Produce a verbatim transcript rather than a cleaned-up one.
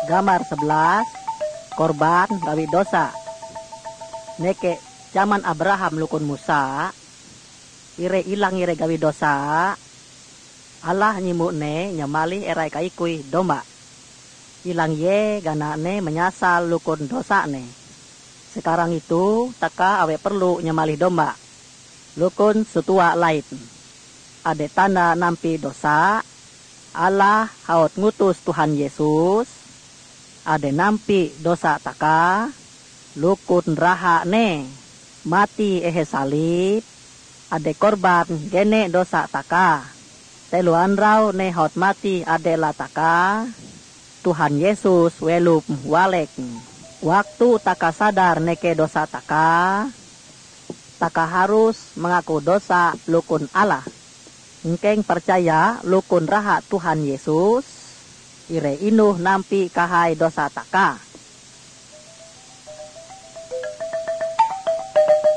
Gambar sebelas, korban gawi dosa. Neke zaman Abraham lukun Musa, ire ilang ire gawi dosa, Allah nyimukne nyamali erai kaikui domba. Ilang ye ganane menyasal lukun dosa ne. Sekarang itu taka awe perlu nyamali domba. Lukun sutua lain. Ade tanda nampi dosa, Allah haut ngutus Tuhan Yesus. Ade nampi dosa taka, lukun raha ne, mati ehe salib. Ade korban gene dosa taka. Teluan rau ne haut mati ade lataka. Tuhan Yesus welup walek. Waktu taka sadar neke dosa taka, taka harus mengaku dosa lukun Allah. Engkeng percaya lukun raha Tuhan Yesus, ire inuh nampi kahai dosa taka.